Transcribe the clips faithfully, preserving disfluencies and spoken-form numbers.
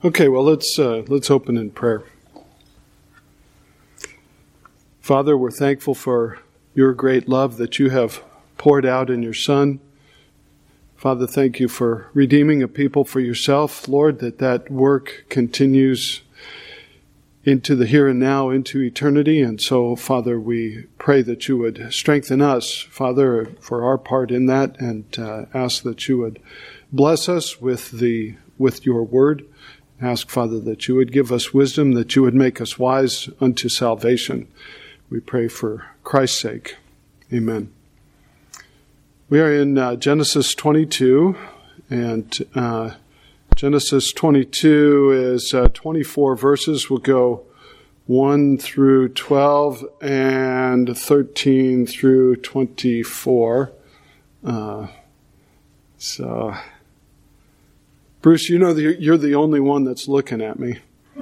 Okay, well, let's uh, let's open in prayer. Father, we're thankful for your great love that you have poured out in your Son. Father, thank you for redeeming a people for yourself. Lord, that that work continues into the here and now, into eternity. And so, Father, we pray that you would strengthen us, Father, for our part in that, and uh, ask that you would bless us with the with your word. Ask, Father, that you would give us wisdom, that you would make us wise unto salvation. We pray for Christ's sake. Amen. We are in uh, Genesis twenty-two, and uh, Genesis twenty-two is uh, twenty-four verses. We'll go one through twelve and thirteen through twenty-four. Uh, so... Bruce, you know that you're the only one that's looking at me.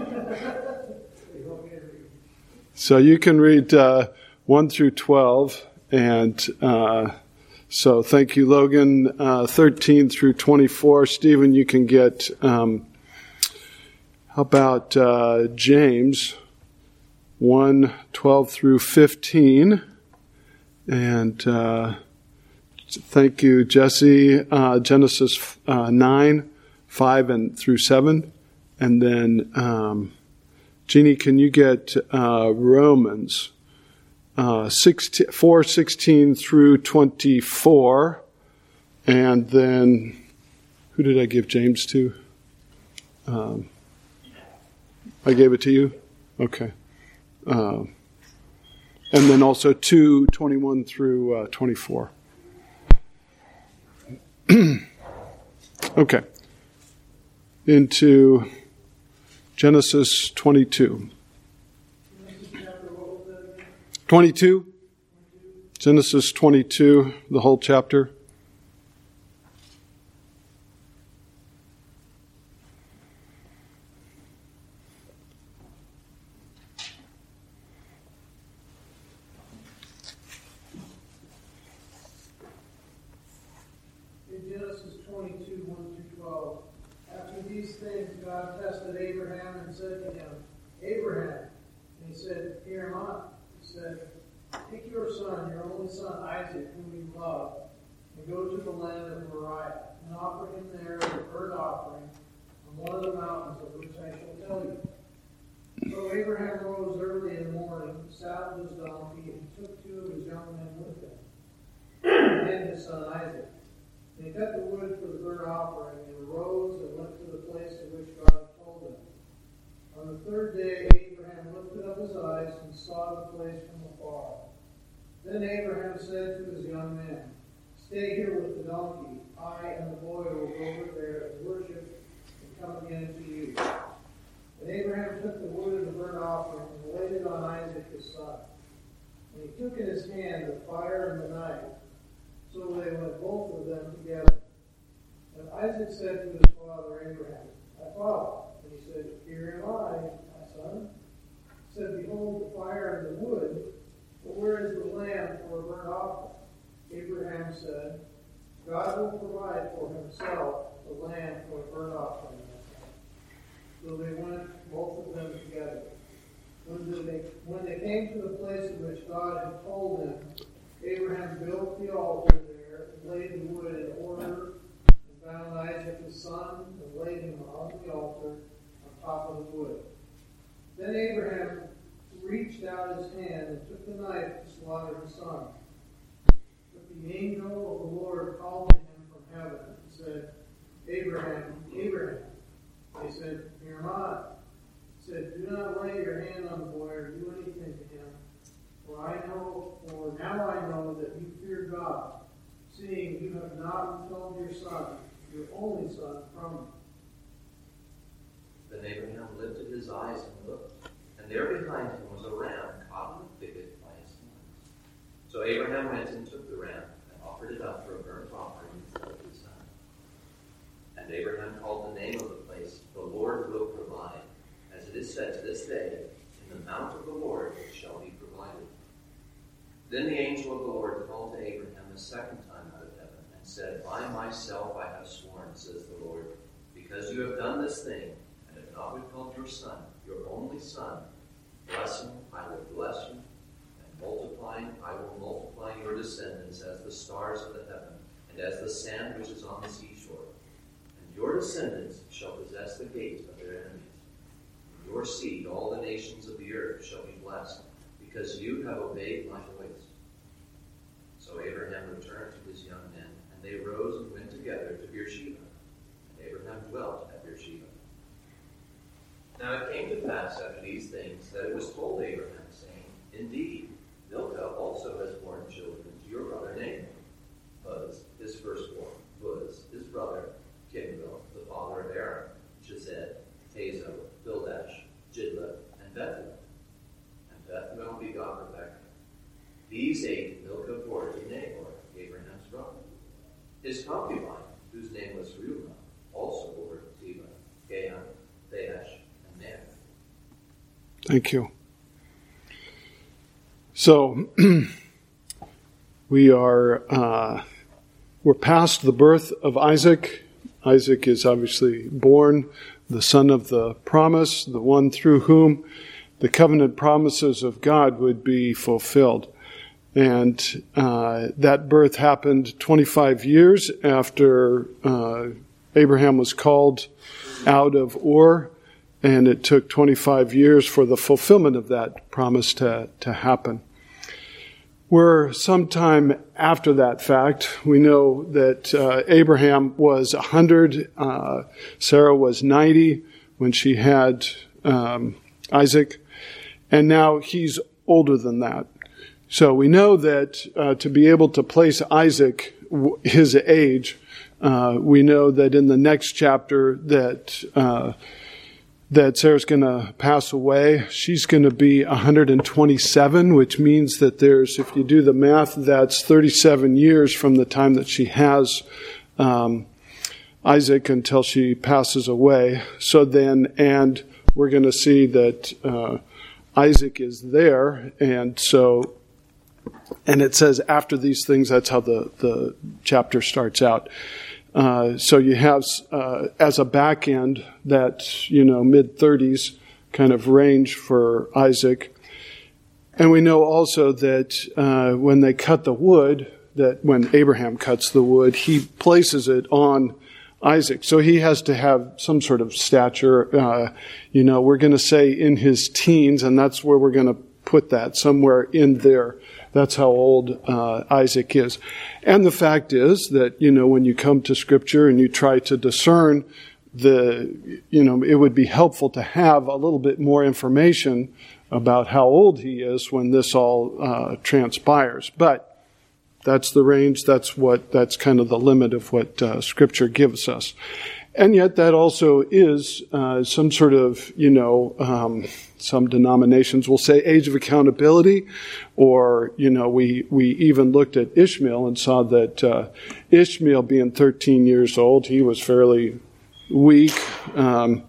So you can read uh, one through twelve. And uh, so thank you, Logan. Uh, thirteen through twenty-four. Stephen, you can get, um, how about uh, James one, twelve through fifteen. And uh, thank you, Jesse. Uh, Genesis uh, nine. Five and through seven, and then um, Jeannie, can you get uh, Romans uh, sixteen, four sixteen through twenty-four, and then who did I give James to? Um, I gave it to you. Okay, uh, and then also two twenty-one through uh, twenty-four. Okay. Into Genesis twenty-two. twenty-two? Genesis twenty-two, the whole chapter. In Genesis twenty-two, one through twelve. After these things, God tested Abraham and said to him, Abraham. And he said, Here am I. He said, Take your son, your only son Isaac, whom you love, and go to the land of Moriah, and offer him there as a burnt offering on one of the mountains of which I shall tell you. So Abraham rose early in the morning, saddled his donkey, and took two of his young men with him, and his son Isaac. And he cut the wood for the burnt offering, and arose and went to the place of which God had told him. On the third day, Abraham lifted up his eyes and saw the place from afar. Then Abraham said to his young men, Stay here with the donkey. I and the boy will go over there and worship and come again to you. And Abraham took the wood of the burnt offering and laid it on Isaac his son. And he took in his hand the fire and the knife. So they went both of them together. And Isaac said to his father Abraham, My father. And he said, Here am I, my son. He said, Behold the fire and the wood, but where is the lamb for a burnt offering? Abraham said, God will provide for himself the lamb for a burnt offering. So they went both of them together. When they, when they came to the place in which God had told them, Abraham built the altar there and laid the wood in order and bound Isaac his son and laid him on the altar on top of the wood. Then Abraham reached out his hand and took the knife to slaughter his son. But the angel of the Lord called to him from heaven and said, Abraham, Abraham. He said, Here am I. He said, Do not lay your hand on the boy or do anything to him. For I know, for now I know that you fear God, seeing you have not withheld your son, your only son, from me. Then Abraham lifted his eyes and looked, and there behind him was a ram caught in the thicket by his horns. So Abraham went and took the ram and offered it up for a burnt offering instead of his son. And Abraham called the name of the place, The Lord Will Provide, as it is said to this day, In the mount of the Lord it shall be provided. Then the angel of the Lord called to Abraham the second time out of heaven and said, By myself I have sworn, says the Lord, because you have done this thing and have not withheld your son, your only son. Blessing, I will bless you, and multiplying, I will multiply your descendants as the stars of the heaven, and as the sand which is on the seashore. And your descendants shall possess the gate of their enemies. In your seed all the nations of the earth shall be blessed, because you have obeyed my voice. So Abraham returned to his young men, and they rose and went together to Beersheba. And Abraham dwelt at Beersheba. Now it came to pass after these things that it was told Abraham, saying, Indeed, Milcah also has borne children to your brother Nahor. Buz, his firstborn, Buz, his brother, Kemuel, the father of Aram, Chesed, Hazo, Pildash, Jidlaph, and Bethuel. And Bethuel begot Rebekah. These eight Milcah bore to Nahor, Abraham's brother. His concubine, whose name was Reumah, also bore Zebah, Gaham, Theash, and Ner. Thank you. So, we are, uh, we're past the birth of Isaac. Isaac is obviously born, the son of the promise, the one through whom the covenant promises of God would be fulfilled. And uh, that birth happened twenty-five years after uh, Abraham was called out of Ur, and it took twenty-five years for the fulfillment of that promise to, to happen. We're sometime after that fact. We know that uh, Abraham was one hundred, uh, Sarah was ninety when she had um, Isaac, and now he's older than that. So we know that uh, to be able to place Isaac, his age, uh, we know that in the next chapter that uh, that Sarah's going to pass away. She's going to be one hundred twenty-seven, which means that there's, if you do the math, that's thirty-seven years from the time that she has um, Isaac until she passes away. So then, and we're going to see that uh, Isaac is there, and so. And it says after these things, that's how the, the chapter starts out. Uh, so you have, uh, as a back end, that, you know, mid-thirties kind of range for Isaac. And we know also that uh, when they cut the wood, that when Abraham cuts the wood, he places it on Isaac. So he has to have some sort of stature. Uh, you know, we're going to say in his teens, and that's where we're going to put that, somewhere in there. That's how old uh, Isaac is. And the fact is that, you know, when you come to Scripture and you try to discern the, you know, it would be helpful to have a little bit more information about how old he is when this all uh, transpires. But that's the range, that's what, that's kind of the limit of what uh, Scripture gives us. And yet that also is uh, some sort of, you know, um, some denominations will say age of accountability, or, you know, we, we even looked at Ishmael and saw that uh, Ishmael being thirteen years old, he was fairly weak, um,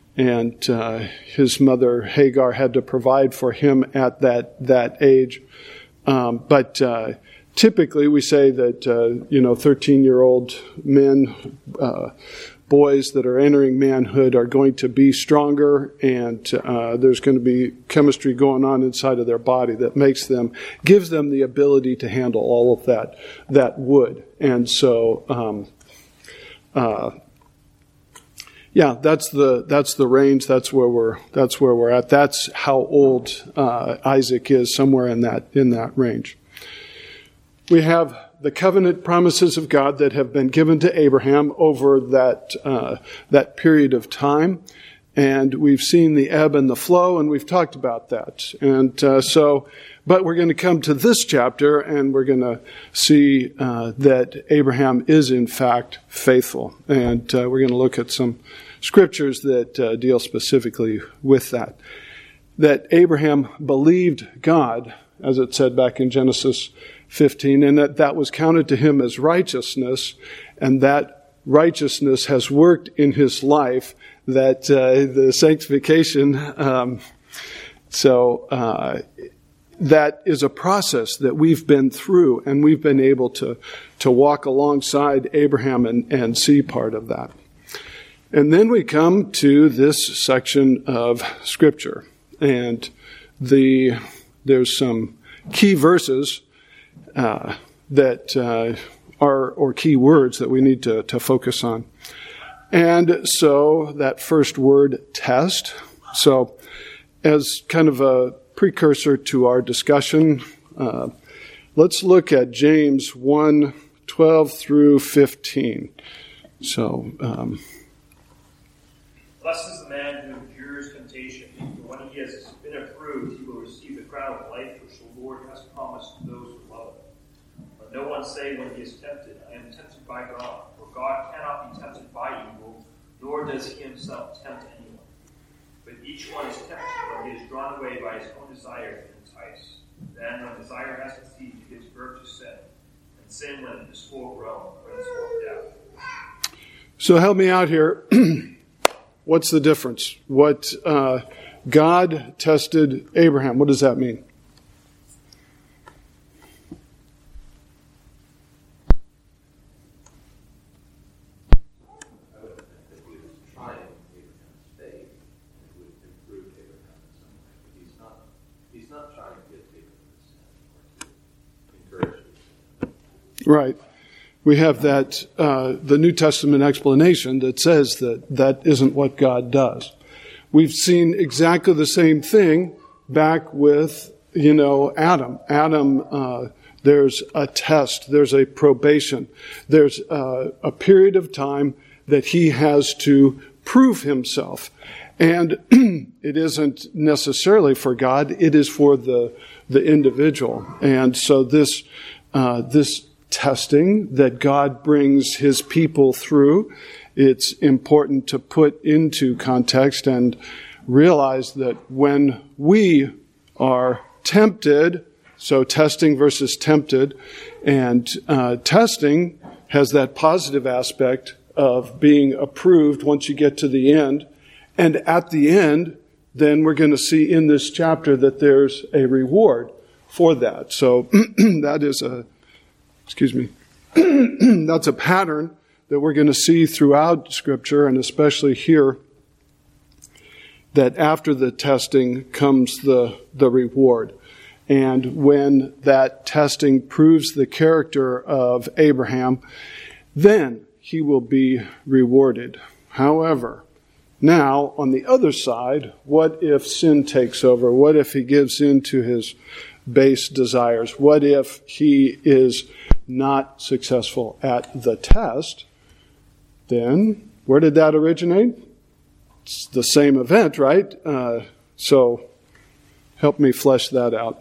and uh, his mother Hagar had to provide for him at that, that age. Um, but uh, typically we say that, uh, you know, thirteen-year-old men, uh, boys that are entering manhood are going to be stronger, and uh, there's going to be chemistry going on inside of their body that makes them, gives them the ability to handle all of that, that wood. And so, um, uh, yeah, that's the, that's the range. That's where we're, that's where we're at. That's how old uh, Isaac is, somewhere in that, in that range. We have the covenant promises of God that have been given to Abraham over that uh, that period of time. And we've seen the ebb and the flow, and we've talked about that. And uh, so, but we're going to come to this chapter, and we're going to see uh, that Abraham is, in fact, faithful. And uh, we're going to look at some scriptures that uh, deal specifically with that. That Abraham believed God, as it said back in Genesis fifteen, and that that was counted to him as righteousness, and that righteousness has worked in his life, that uh, the sanctification, um, so uh, that is a process that we've been through, and we've been able to, to walk alongside Abraham and, and see part of that. And then we come to this section of Scripture. And the there's some key verses uh, that uh, are, or key words that we need to, to focus on. And so that first word, test. So as kind of a precursor to our discussion, uh, let's look at James one, twelve through fifteen. So, um, blessed is the man who endures temptation, for when he has been approved, he will receive the crown of life which the Lord has promised to those who love him. Let no one say when he is tempted, I am tempted by God, for God cannot be tempted by evil, nor does he himself tempt anyone. But each one is tempted when he is drawn away by his own desire and enticed. Then, when desire has conceived, it gives birth to sin, and sin, when it is full grown, brings forth death. So help me out here. What's the difference? What uh, God tested Abraham, what does that mean? I would think that he was trying Abraham's faith, and it would improve Abraham in some way. But he's not, he's not trying to get Abraham to sin or to encourage him. Right. We have that, uh, the New Testament explanation that says that that isn't what God does. We've seen exactly the same thing back with, you know, Adam. Adam, uh, there's a test, there's a probation, there's uh, a period of time that he has to prove himself. And it isn't necessarily for God, it is for the the individual. And so this uh, this testing that God brings his people through, it's important to put into context and realize that when we are tempted, so testing versus tempted, and uh, testing has that positive aspect of being approved once you get to the end. And at the end, then we're going to see in this chapter that there's a reward for that. So that is a Excuse me. That's a pattern that we're going to see throughout Scripture, and especially here, that after the testing comes the, the reward. And when that testing proves the character of Abraham, then he will be rewarded. However, now, on the other side, what if sin takes over? What if he gives in to his base desires? What if he is not successful at the test? Then, where did that originate? It's the same event, right? Uh, so, help me flesh that out.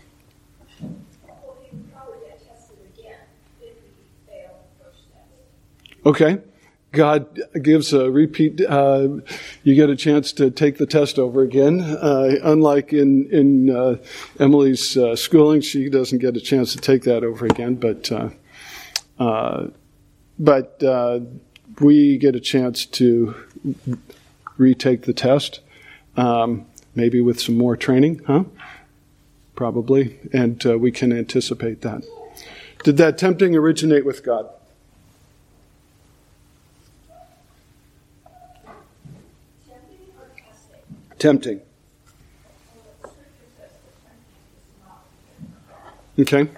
Well, he would probably get tested again if he failed the first test. Okay. God gives a repeat, uh, you get a chance to take the test over again. Uh, unlike in, in uh, Emily's uh, schooling, she doesn't get a chance to take that over again, but uh, uh, but uh, we get a chance to retake the test, um, maybe with some more training, huh? Probably, and uh, we can anticipate that. Did that tempting originate with God? Tempting. Okay.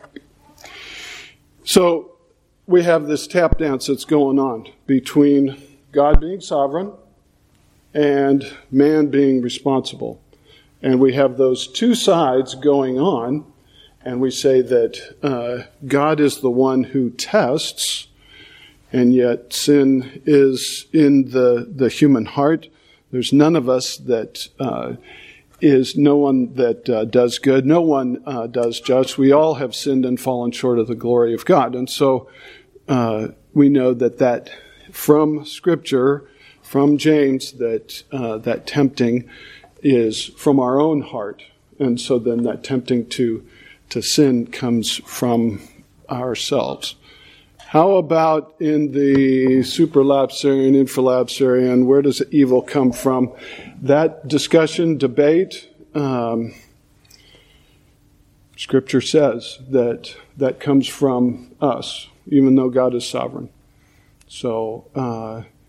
So we have this tap dance that's going on between God being sovereign and man being responsible. And we have those two sides going on, and we say that uh, God is the one who tests, and yet sin is in the, the human heart. There's none of us that uh, is no one that uh, does good. No one uh, does just. We all have sinned and fallen short of the glory of God. And so uh, we know that that from Scripture, from James, that uh, that tempting is from our own heart. And so then that tempting to to sin comes from ourselves. How about in the supralapsarian, infralapsarian, where does evil come from? That discussion, debate, um, Scripture says that that comes from us, even though God is sovereign. So uh,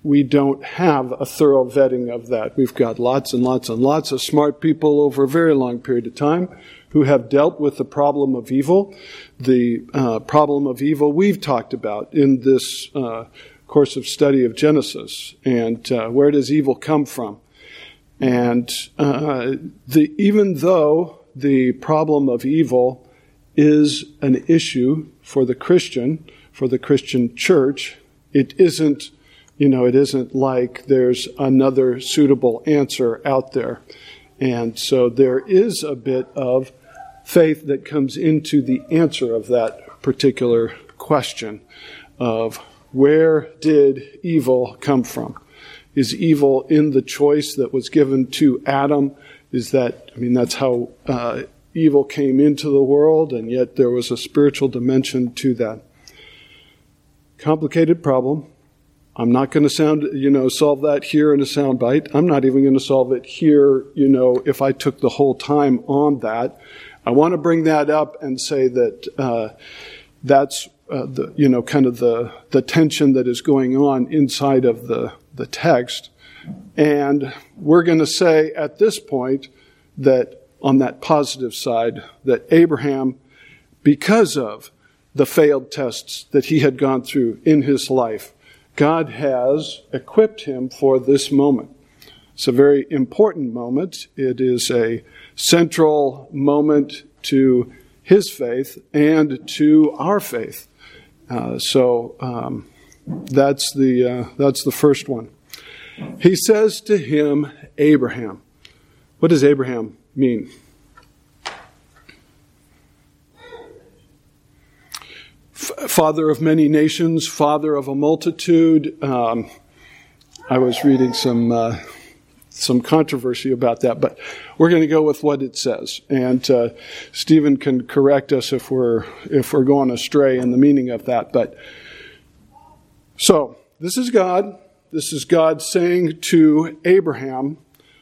we don't have a thorough vetting of that. We've got lots and lots and lots of smart people over a very long period of time who have dealt with the problem of evil. The uh, problem of evil we've talked about in this uh, course of study of Genesis. And uh, where does evil come from? And uh, the even though the problem of evil is an issue for the Christian, for the Christian church, it isn't, you know, it isn't like there's another suitable answer out there. And so there is a bit of faith that comes into the answer of that particular question of where did evil come from? Is evil in the choice that was given to Adam? Is that, I mean, that's how uh, evil came into the world, and yet there was a spiritual dimension to that. Complicated problem. I'm not going to sound, you know, solve that here in a soundbite. I'm not even going to solve it here, you know, if I took the whole time on that. I want to bring that up and say that uh, that's uh, the, you know, kind of the the tension that is going on inside of the the text. And we're going to say at this point that on that positive side, that Abraham, because of the failed tests that he had gone through in his life, God has equipped him for this moment. It's a very important moment. It is a central moment to his faith and to our faith. Uh, so um, that's the uh, that's the first one. He says to him, Abraham. What does Abraham mean? F- father of many nations, father of a multitude. Um, I was reading some uh, some controversy about that, but we're going to go with what it says. And uh, Stephen can correct us if we're if we're going astray in the meaning of that. But so this is God. This is God saying to Abraham,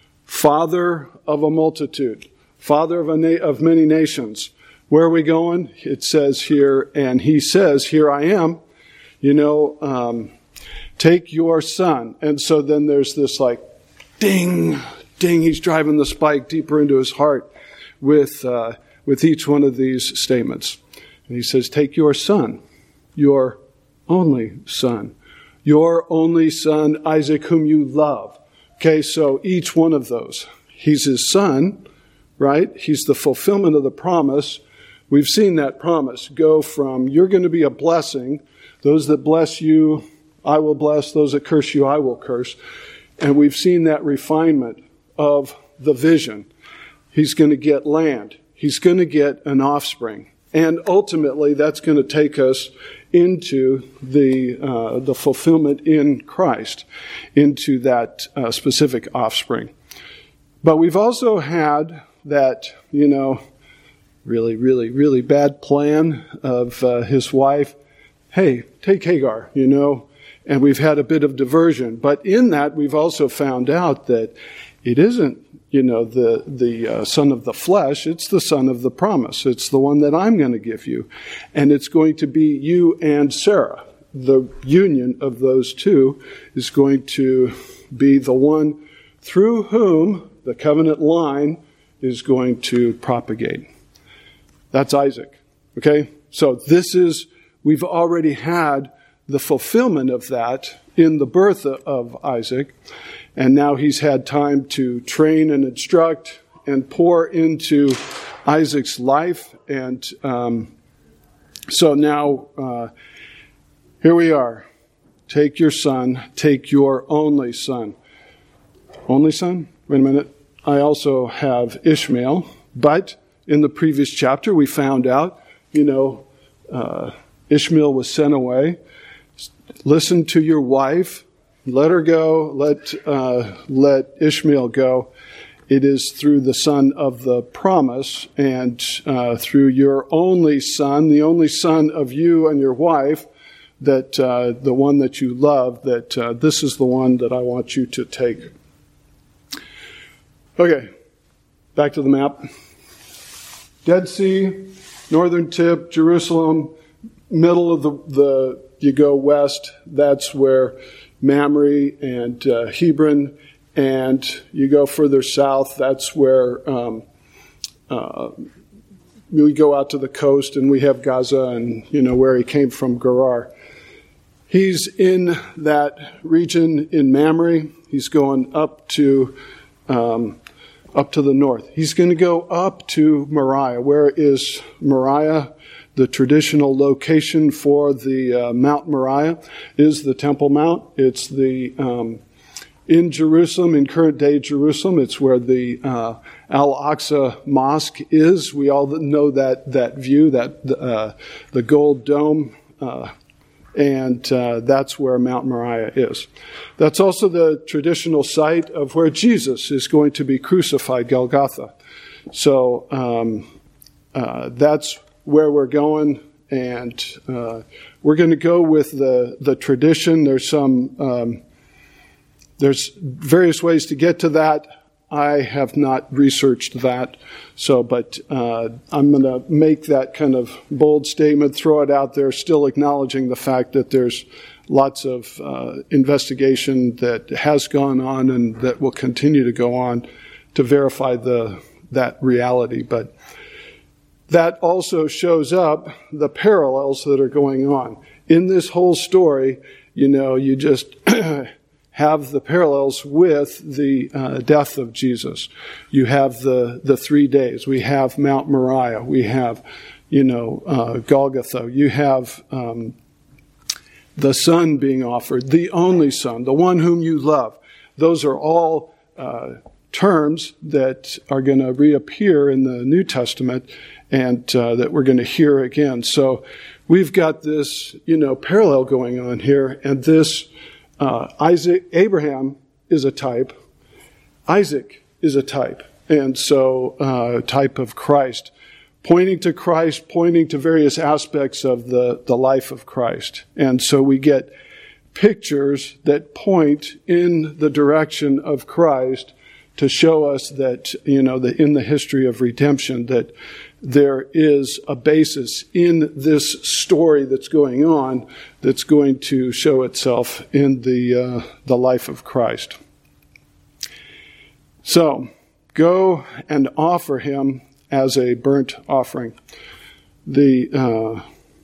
father of a multitude, father of a na- of many nations. Where are we going? It says here, and he says, here I am, you know, um, take your son. And so then there's this like, ding, ding, he's driving the spike deeper into his heart with uh, with each one of these statements. And he says, take your son, your only son, your only son, Isaac, whom you love. Okay, so each one of those, he's his son, right? He's the fulfillment of the promise. We've seen that promise go from you're going to be a blessing. Those that bless you, I will bless. Those that curse you, I will curse. And we've seen that refinement of the vision. He's going to get land. He's going to get an offspring. And ultimately, that's going to take us into the uh, the fulfillment in Christ, into that uh, specific offspring. But we've also had that, you know, really, really, really bad plan of uh, his wife. Hey, take Hagar, you know. And we've had a bit of diversion. But in that, we've also found out that it isn't, you know, the the uh, son of the flesh. It's the son of the promise. It's the one that I'm going to give you. And it's going to be you and Sarah. The union of those two is going to be the one through whom the covenant line is going to propagate. That's Isaac. Okay? So this is, we've already had the fulfillment of that in the birth of Isaac. And now he's had time to train and instruct and pour into Isaac's life. And um, so now, uh, here we are. Take your son. Take your only son. Only son? Wait a minute. I also have Ishmael. But in the previous chapter, we found out, you know, uh, Ishmael was sent away. Listen to your wife. Let her go. Let uh, let Ishmael go. It is through the son of the promise and uh, through your only son, the only son of you and your wife, that uh, the one that you love, that uh, this is the one that I want you to take. Okay, back to the map. Dead Sea, northern tip, Jerusalem, middle of the, the you go west, that's where Mamre and uh, Hebron, and you go further south, that's where um, uh, we go out to the coast, and we have Gaza and, you know, where he came from, Gerar. He's in that region in Mamre. He's going up to um, up to the north. He's going to go up to Moriah. Where is Moriah? The traditional location for the uh, Mount Moriah is the Temple Mount. It's the um, in Jerusalem, in current day Jerusalem. It's where the uh, Al-Aqsa Mosque is. We all know that that view, that uh, the gold dome. Uh, And uh, that's where Mount Moriah is. That's also the traditional site of where Jesus is going to be crucified, Golgotha. So um, uh, that's where we're going, and uh, we're going to go with the the tradition. There's some um, there's various ways to get to that. I have not researched that, so but uh, I'm going to make that kind of bold statement, throw it out there, still acknowledging the fact that there's lots of uh, investigation that has gone on and that will continue to go on to verify the that reality. But that also shows up the parallels that are going on in this whole story. You know, you just have the parallels with the uh, death of Jesus. You have the, the three days. We have Mount Moriah. We have, you know, uh, Golgotha. You have um, the Son being offered, the only Son, the one whom you love. Those are all uh, terms that are going to reappear in the New Testament and uh, that we're going to hear again. So we've got this, you know, parallel going on here, and this Uh, Isaac, Abraham is a type. Isaac is a type. And so, uh, type of Christ. Pointing to Christ, pointing to various aspects of the, the life of Christ. And so we get pictures that point in the direction of Christ to show us that, you know, that in the history of redemption, that there is a basis in this story that's going on that's going to show itself in the uh, the life of Christ. So, go and offer him as a burnt offering. The uh,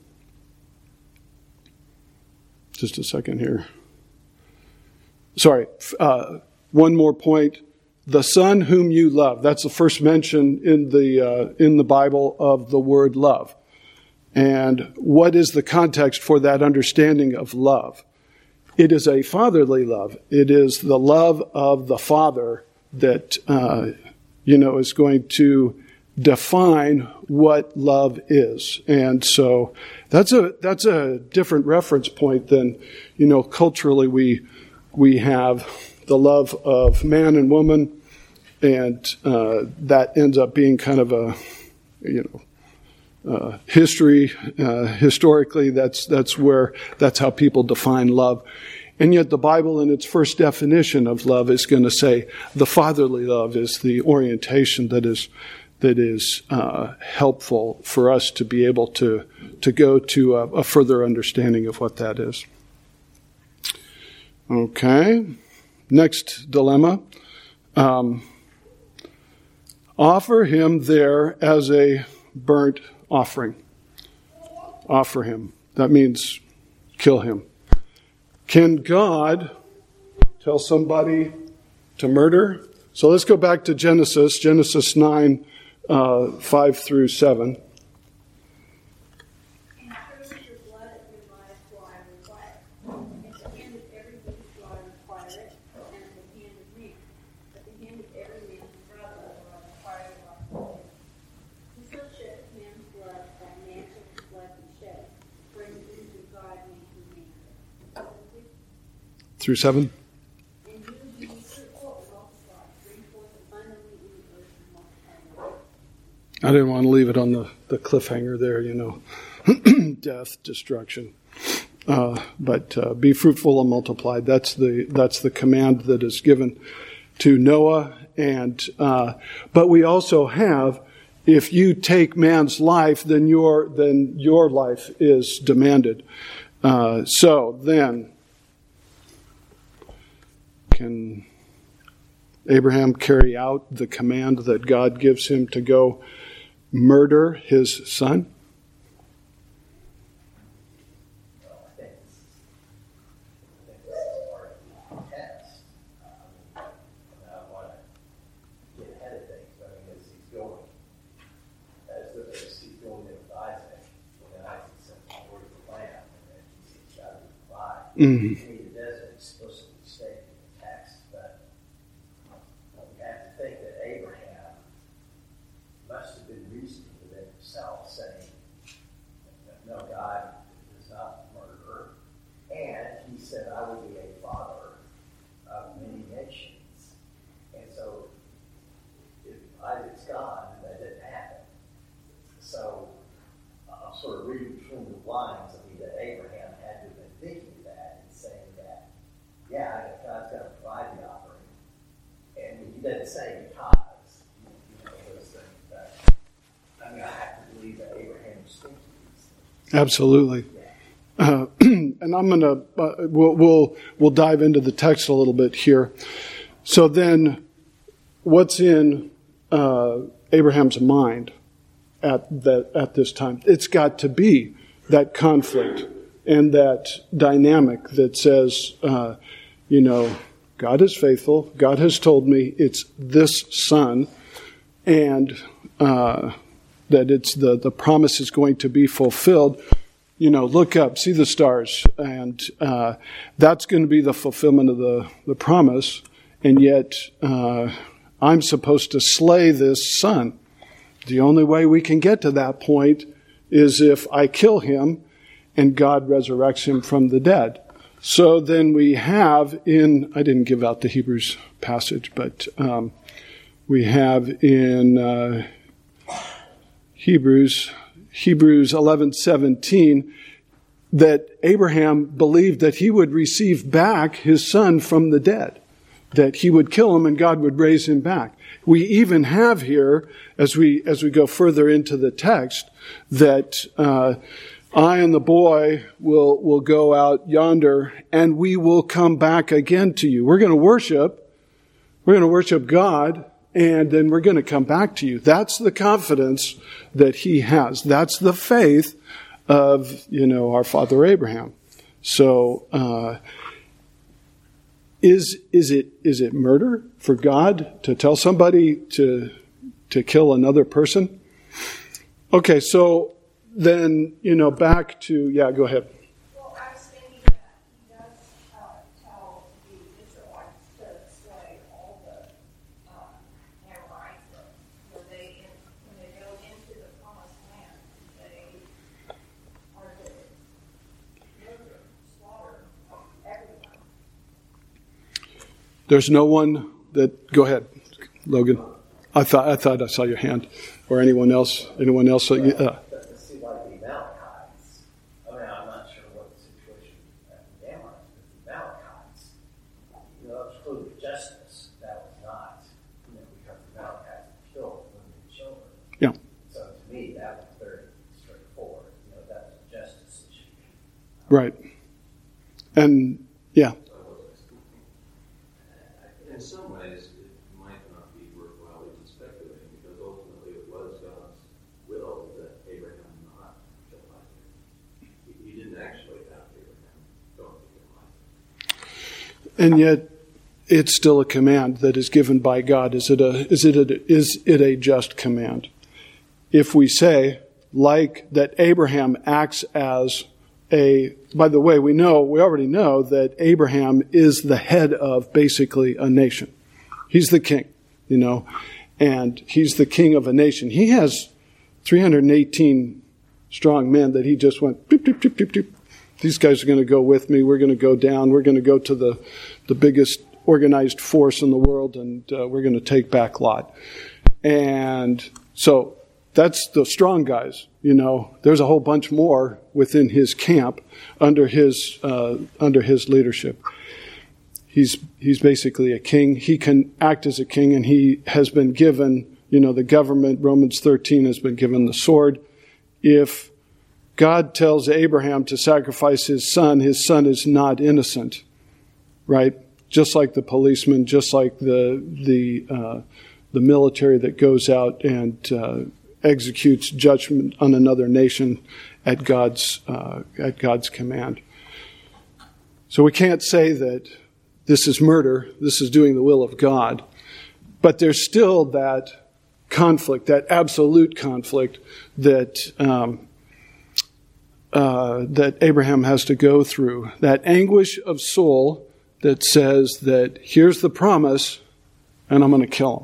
just a second here. Sorry, uh, one more point. The Son whom you love. That's the first mention in the uh, in the Bible of the word love. And what is the context for that understanding of love? It is a fatherly love. It is the love of the Father that uh, you know is going to define what love is. And so that's a that's a different reference point than, you know, culturally we we have the love of man and woman. And uh, that ends up being kind of a, you know, uh, history. Uh, historically, that's that's where that's how people define love. And yet, the Bible, in its first definition of love, is going to say the fatherly love is the orientation that is that is uh, helpful for us to be able to to go to a, a further understanding of what that is. Okay, next dilemma. Um, Offer him there as a burnt offering. Offer him. That means kill him. Can God tell somebody to murder? So let's go back to Genesis, Genesis nine, uh, five through seven. Through seven? I didn't want to leave it on the, the cliffhanger there, you know. Death, destruction. Uh, but uh, be fruitful and multiply. That's the that's the command that is given to Noah. And uh, but we also have, if you take man's life, then your then your life is demanded. Uh, so then, can Abraham carry out the command that God gives him to go murder his son? Well, I think this is, I think this is part of the test. Uh, I mean, I don't want to get ahead of things, but I mean, as he's going, as, the, as he's going there with Isaac, when Isaac sends the word of the land, and then he sees God to provide. Mm-hmm. To me, it doesn't explicitly state in the text, but we have to think that Abraham must have been reasoning within himself, saying, no, God does not murder. And he said, I will be a father of many nations. And so, if Isaac's gone, that didn't happen. So, I'm sort of reading between the lines. I mean, that Abraham had to have been thinking that and saying that, yeah, God's going to provide the offering. And he doesn't say because, you know, those things. But, I mean, I have to believe that Abraham was thinking these things. Absolutely. Uh, and I'm going to, uh, we'll, we'll, we'll dive into the text a little bit here. So then, what's in uh, Abraham's mind at that at this time? It's got to be that conflict and that dynamic that says, uh, you know, God is faithful. God has told me it's this son, and uh, that it's the, the promise is going to be fulfilled. You know, look up, see the stars, and uh, that's going to be the fulfillment of the, the promise. And yet, uh, I'm supposed to slay this son. The only way we can get to that point is if I kill him and God resurrects him from the dead. So then we have in, I didn't give out the Hebrews passage, but um, we have in uh, Hebrews, Hebrews eleven seventeen, that Abraham believed that he would receive back his son from the dead, that he would kill him and God would raise him back. We even have here, as we as we go further into the text, that uh, I and the boy will will go out yonder and we will come back again to you. We're going to worship. We're going to worship God, and then we're going to come back to you. That's the confidence that he has. That's the faith of, you know, our father Abraham. So, uh, is is it is it murder for God to tell somebody to to kill another person? Okay, so then, you know, back to yeah, go ahead. Well, I was thinking that he does uh, tell the Israelites to slay all the uh, Amorites when they in, when they go into the promised land. They are to murder, slaughter everyone. There's no one that. Go ahead, Logan. I thought I thought I saw your hand, or anyone else. Anyone else? Uh, Doesn't seem like the Amalekites. I mean, I'm not sure what the situation at the Amorites, but the Amalekites, you know, that was clearly justice. That was not, you know, because the Amalekites killed women and children. Yeah. So to me, that was very straightforward. You know, that was a justice issue. Right. And yeah. In some ways, it might not be worthwhile even speculating, because ultimately it was God's will that Abraham not kill Isaac. He, he didn't actually have Abraham go and kill Isaac. And yet, it's still a command that is given by God. Is it a is it a, is it a just command? If we say, like that Abraham acts as a, by the way, we know, we already know that Abraham is the head of basically a nation. He's the king, you know, and he's the king of a nation. He has three hundred eighteen strong men that he just went, beep, beep, beep, beep, beep. These guys are going to go with me. We're going to go down. We're going to go to the, the biggest organized force in the world, and uh, we're going to take back Lot. And so that's the strong guys, you know. There's a whole bunch more within his camp under his uh, under his leadership. He's he's basically a king. He can act as a king, and he has been given, you know, the government. Romans thirteen has been given the sword. If God tells Abraham to sacrifice his son, his son is not innocent, right? just like the policeman, just like the the uh, the military that goes out and uh, executes judgment on another nation at God's uh, at God's command. So we can't say that this is murder, this is doing the will of God, but there's still that conflict, that absolute conflict that um, uh, that Abraham has to go through, that anguish of soul that says that here's the promise, and I'm going to kill him.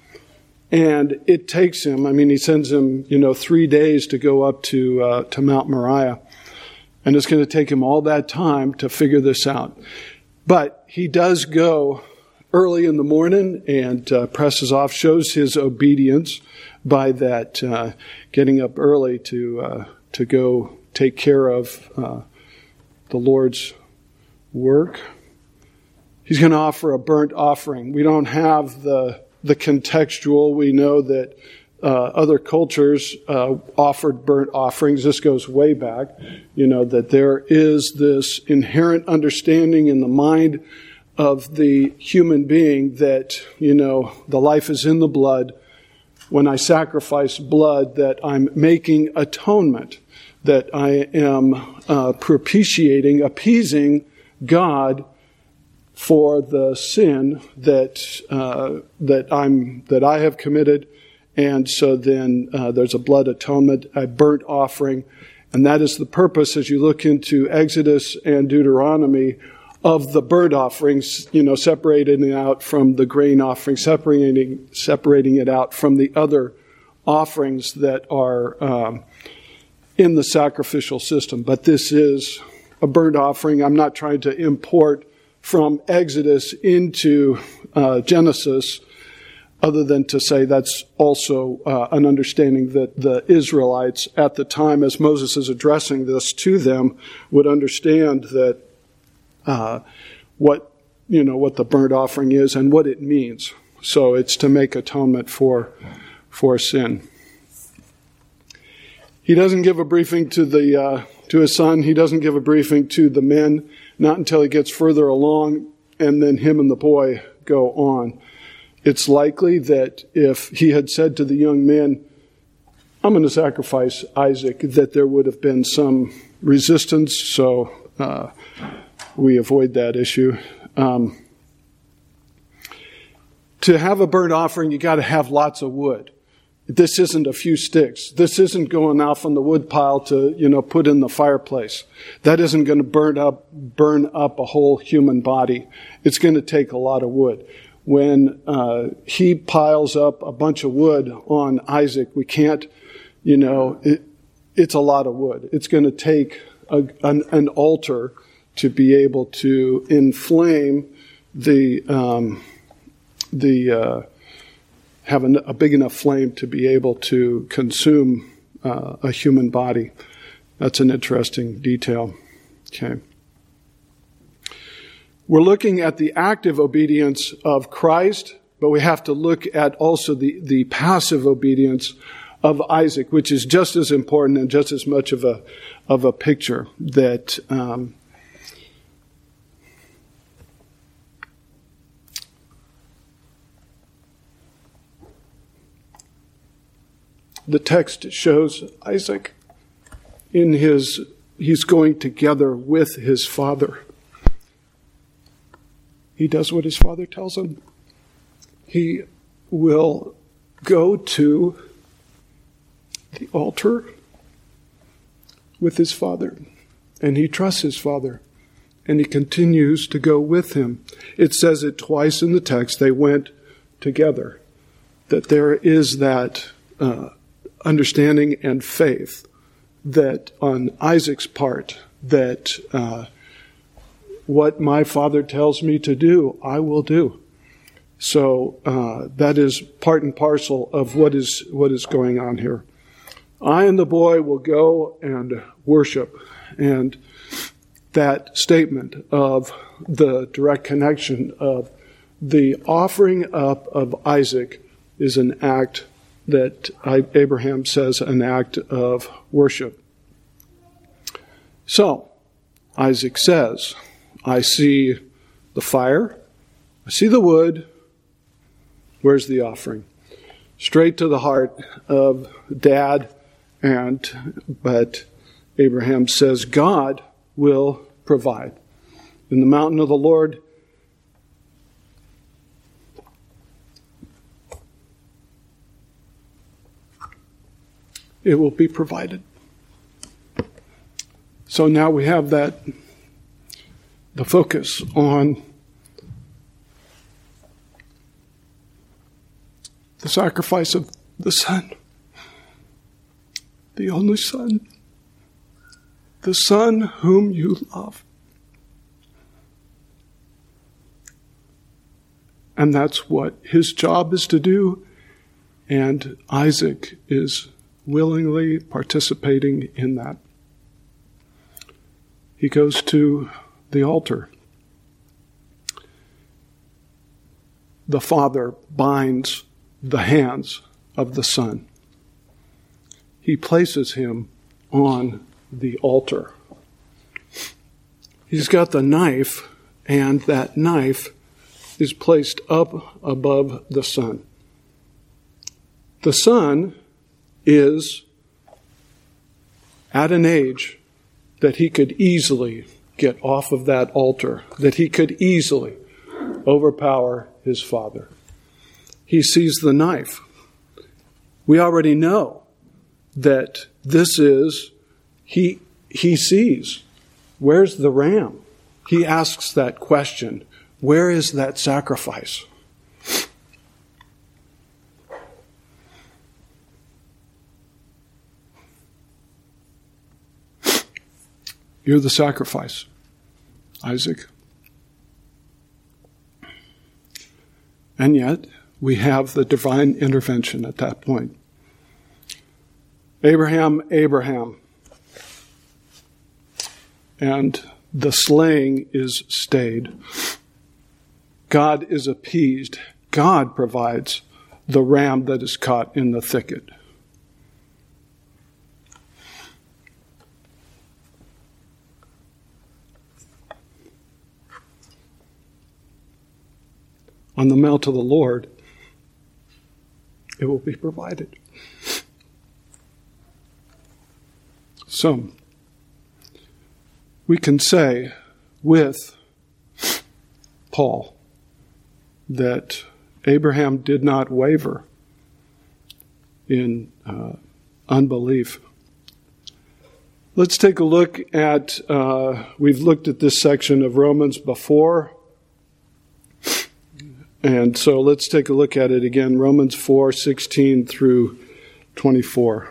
And it takes him, I mean, he sends him, you know, three days to go up to uh, to Mount Moriah. And it's going to take him all that time to figure this out. But he does go early in the morning and uh, presses off, shows his obedience by that uh, getting up early to uh, to go take care of uh, the Lord's work. He's going to offer a burnt offering. We don't have the the contextual. We know that uh, other cultures uh, offered burnt offerings. This goes way back. You know, that there is this inherent understanding in the mind of the human being that, you know, the life is in the blood. When I sacrifice blood, that I'm making atonement, that I am uh, propitiating, appeasing God for the sin that uh, that I'm that I have committed, and so then uh, there's a blood atonement, a burnt offering, and that is the purpose as you look into Exodus and Deuteronomy of the burnt offerings. You know, separating it out from the grain offering, separating separating it out from the other offerings that are um, in the sacrificial system. But this is a burnt offering. I'm not trying to import from Exodus into uh, Genesis, other than to say that's also uh, an understanding that the Israelites at the time, as Moses is addressing this to them, would understand that uh, what you know what the burnt offering is and what it means. So it's to make atonement for for sin. He doesn't give a briefing to the uh, to his son. He doesn't give a briefing to the men. Not until he gets further along, and then him and the boy go on. It's likely that if he had said to the young man, I'm going to sacrifice Isaac, that there would have been some resistance, so uh, we avoid that issue. Um, to have a burnt offering, you got to have lots of wood. This isn't a few sticks. This isn't going off on the wood pile to, you know, put in the fireplace. That isn't going to burn up, burn up a whole human body. It's going to take a lot of wood. When uh, he piles up a bunch of wood on Isaac, we can't, you know, it, it's a lot of wood. It's going to take a, an, an altar to be able to inflame the um, the. Uh, have an, a big enough flame to be able to consume uh, a human body. That's an interesting detail. Okay. We're looking at the active obedience of Christ, but we have to look at also the, the passive obedience of Isaac, which is just as important and just as much of a of a picture that um, the text shows Isaac in his, he's going together with his father. He does what his father tells him. He will go to the altar with his father, and he trusts his father, and he continues to go with him. It says it twice in the text, they went together, that there is that uh, understanding and faith that on Isaac's part, that uh, what my father tells me to do, I will do. So uh, that is part and parcel of what is what is going on here. I and the boy will go and worship. And that statement of the direct connection of the offering up of Isaac is an act that Abraham says an act of worship. So, Isaac says, I see the fire, I see the wood. Where's the offering? Straight to the heart of Dad, and but Abraham says, God will provide. In the mountain of the Lord, it will be provided. So now we have that, the focus on the sacrifice of the Son, the only Son, the Son whom you love. And that's what his job is to do, and Isaac is willingly participating in that. He goes to the altar. The Father binds the hands of the Son. He places him on the altar. He's got the knife, and that knife is placed up above the Son. The Son is at an age that he could easily get off of that altar, that he could easily overpower his father. He sees the knife. We already know that this is, he, he sees, where's the ram? He asks that question, where is that sacrifice? You're the sacrifice, Isaac. And yet, we have the divine intervention at that point. Abraham, Abraham. And the slaying is stayed. God is appeased. God provides the ram that is caught in the thicket. On the mount of the Lord, it will be provided. So, we can say with Paul that Abraham did not waver in uh, unbelief. Let's take a look at, uh, we've looked at this section of Romans before. And so let's take a look at it again, Romans four, sixteen through twenty-four.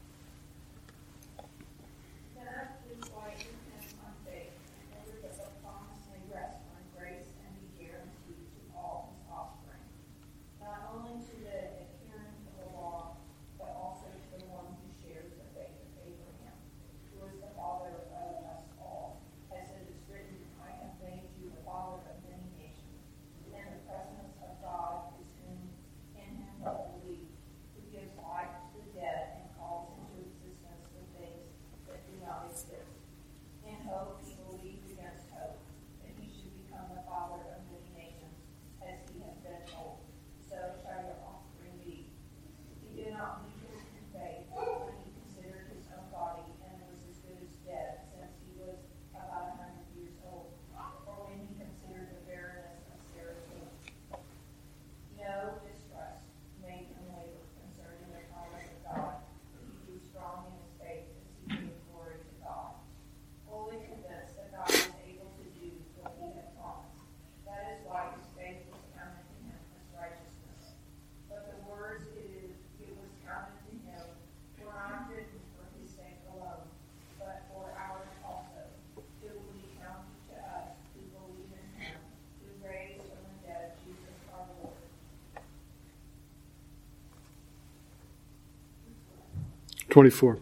twenty-four.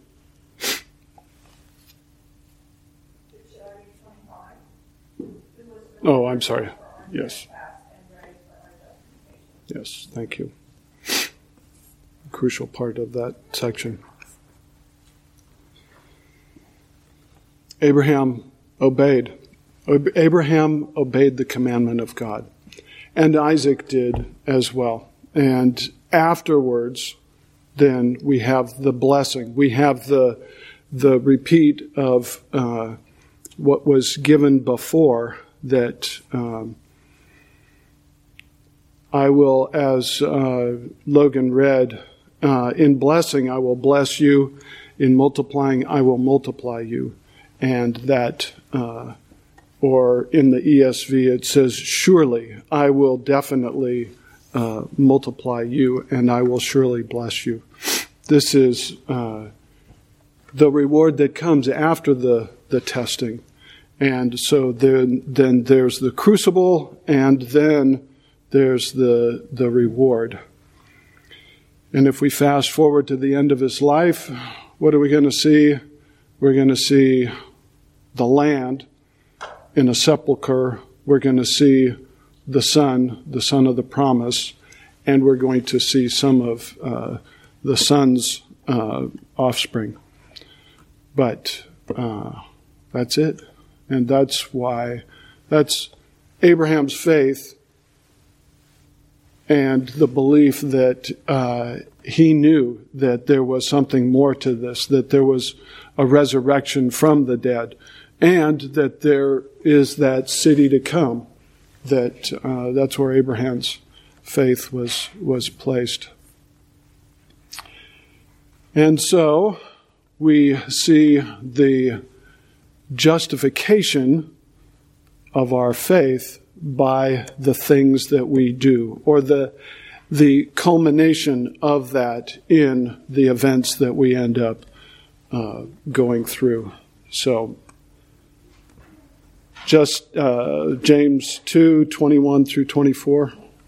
Oh, I'm sorry. Yes. Yes, thank you. A crucial part of that section. Abraham obeyed. Abraham obeyed the commandment of God. And Isaac did as well. And afterwards, then we have the blessing. We have the the repeat of uh, what was given before, that um, I will, as uh, Logan read, uh, in blessing I will bless you, in multiplying I will multiply you. And that, uh, or in the E S V it says, surely I will definitely uh, multiply you, and I will surely bless you. This is uh, the reward that comes after the, the testing. And so then, then there's the crucible, and then there's the the reward. And if we fast forward to the end of his life, what are we going to see? We're going to see the land in a sepulcher. We're going to see the son, the son of the promise, and we're going to see some of uh, the son's uh, offspring. But uh, that's it. And that's why, that's Abraham's faith and the belief that uh, he knew that there was something more to this, that there was a resurrection from the dead, and that there is that city to come. That uh, that's where Abraham's faith was was placed. And so we see the justification of our faith by the things that we do, or the the culmination of that in the events that we end up uh, going through. So, just uh, James two twenty-one through twenty-four.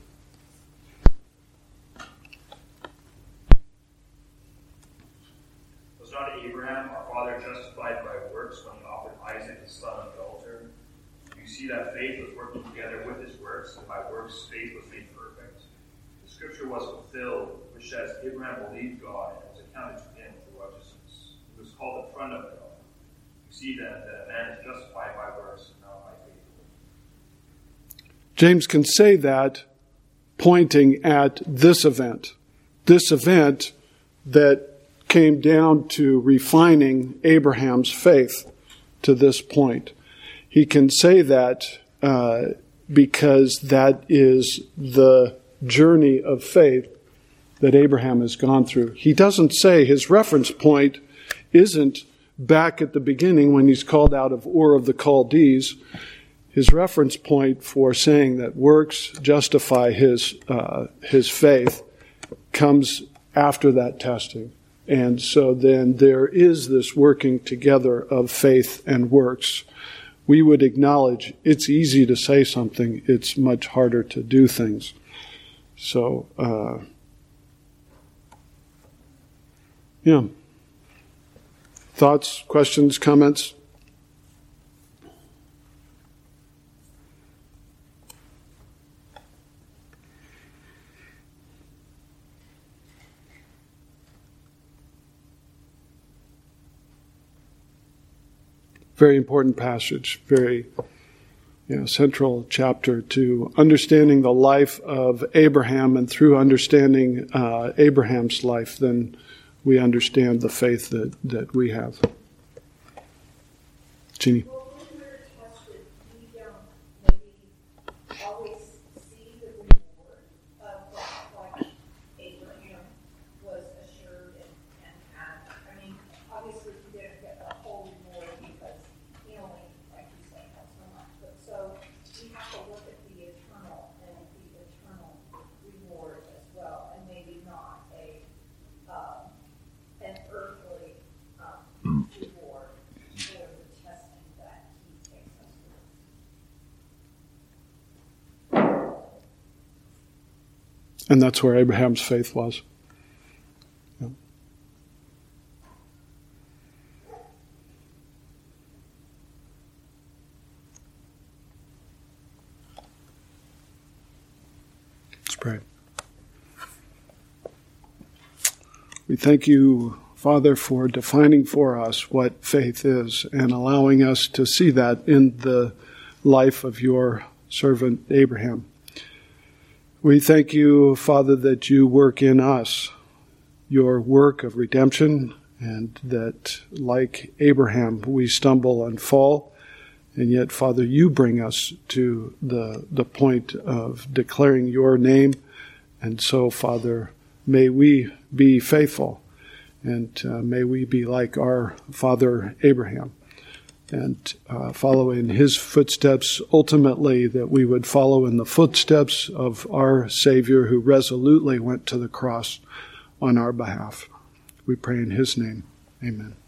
Was not Abraham, our father, justified by works when he offered Isaac his son on the altar? You see that faith was working together with his works, and by works faith was made perfect. The scripture was fulfilled, which says, Abraham believed God, and it was accounted to him for righteousness. He was called a friend of God. You see then that a man is justified by works, and not by faith. James can say that pointing at this event. This event that came down to refining Abraham's faith to this point. He can say that uh, because that is the journey of faith that Abraham has gone through. He doesn't say, his reference point isn't back at the beginning when he's called out of Ur of the Chaldees. His reference point for saying that works justify his uh, his faith comes after that testing. And so then there is this working together of faith and works. We would acknowledge it's easy to say something, it's much harder to do things. So, uh, yeah. Thoughts, questions, comments? Very important passage, very you know, central chapter to understanding the life of Abraham, and through understanding uh, Abraham's life, then we understand the faith that, that we have. Jeannie. Well, when we're tested, we don't maybe always see the reward of what, like Abraham was assured and, and had. I mean, obviously he didn't get the whole reward because he only, like you said, had so much. But so we have to look at the eternal and the eternal reward as well, and maybe not a um, an earthly um, reward for the testing that he takes us through. And that's where Abraham's faith was. Yeah. Let's pray. We thank you, Father, for defining for us what faith is and allowing us to see that in the life of your servant Abraham. We thank you, Father, that you work in us your work of redemption, and that, like Abraham, we stumble and fall. And yet, Father, you bring us to the, the point of declaring your name. And so, Father, may we be faithful, and uh, may we be like our father Abraham, and uh, follow in his footsteps, ultimately that we would follow in the footsteps of our Savior, who resolutely went to the cross on our behalf. We pray in his name. Amen.